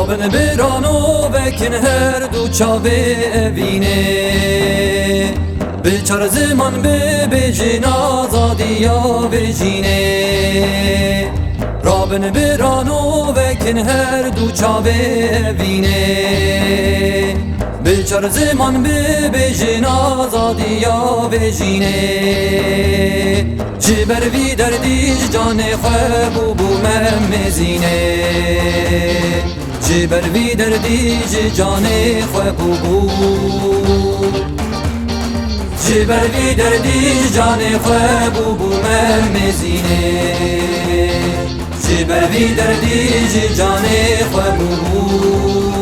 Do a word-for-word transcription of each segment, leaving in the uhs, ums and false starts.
Rabin birano vekin her du çave evine Biçar zaman be bejin azadiya vejine Rabin birano vekin her du çave evine Biçar zaman be bejin azadiya vejine Ciber vi derdiş cane xwebu bu memmezine Ciber vi derdiş cane xwebu bu Ciber vi derdiş cane xwebu bu memmezine Ciber vi derdiş cane xwebu bu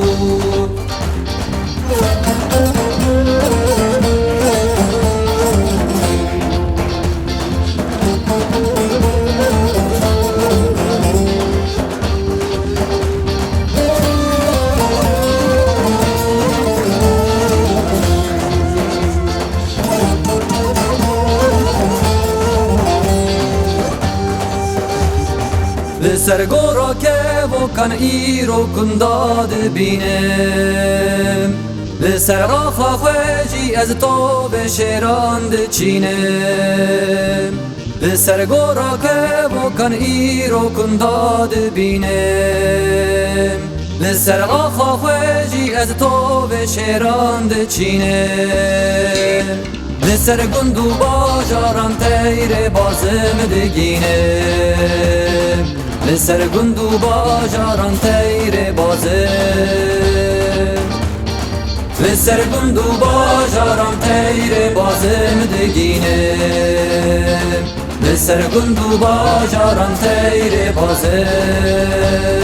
Sergora kevokan iro kunda dibinem Li ser raxa xweji ez to ve şeran diçinem Li sergora kevokan iro kunda dibinem Li ser raxa xweji ez to ve şeran diçinem Li ser gundu bajaran teyre bazım diginem Li ser gundu bajaran teyre bazım Li ser gundu bajaran teyre bazım diginem Li ser gundu bajaran teyre bazım